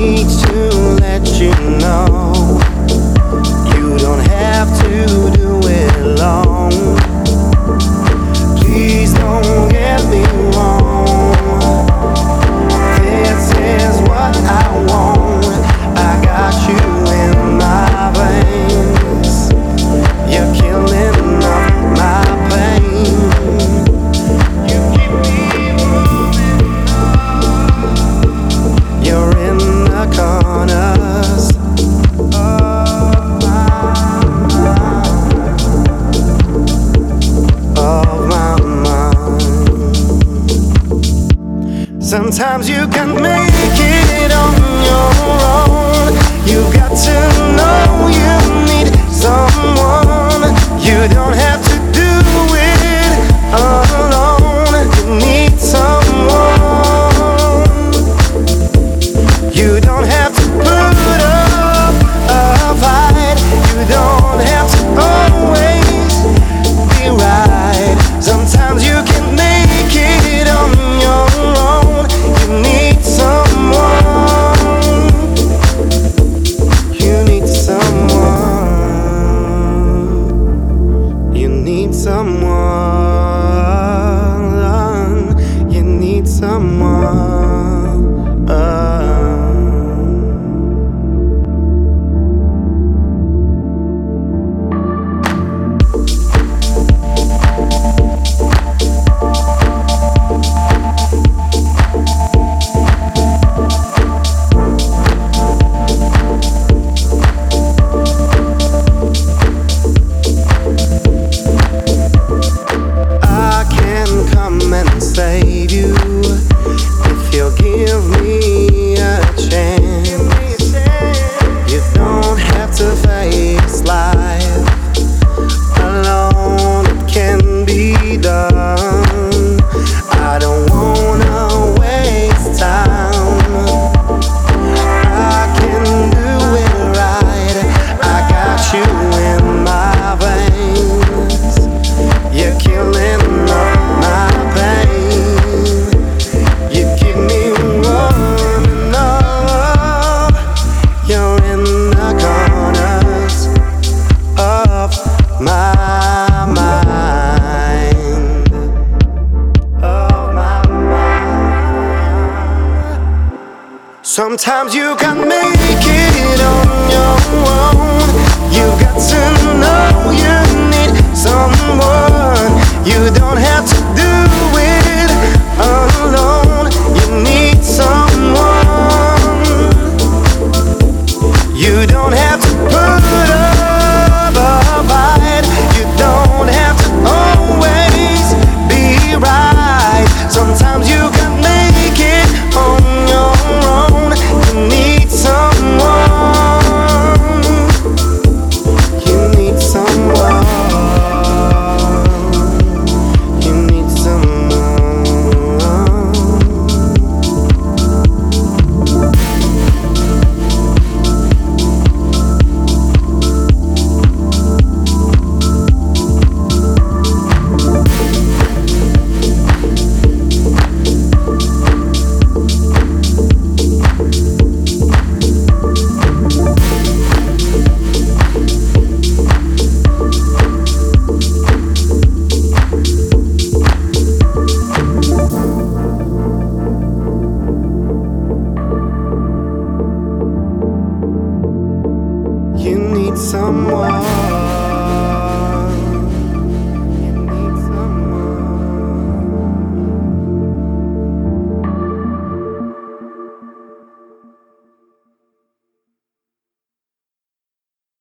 need to let you know you don't have to do it alone. Please don't get me wrong. This is what I want. I got you in my veins. You're killing up my pain. You keep me moving on. You're in the corners of my mind. Sometimes you can't make it on your own. You got to know you need someone. You don't have to do it alone. You need someone. You don't have to put up a fight. You don't have to always be right. Sometimes you can make it on your own. You need someone. You need someone. You need someone. You need someone. Save you if you'll give me a chance. You don't have to face life alone. It can be done. I don't wanna waste time. I can do it right. I got you in my veins. You're killing up my pain. Sometimes you can't make it on your own. You got to know you need someone. You don't have to do it alone. You need someone. You don't have to put up a fight. You don't have to always be right. Sometimes you can make it on your own. You need someone. You need someone. You need someone. You need someone.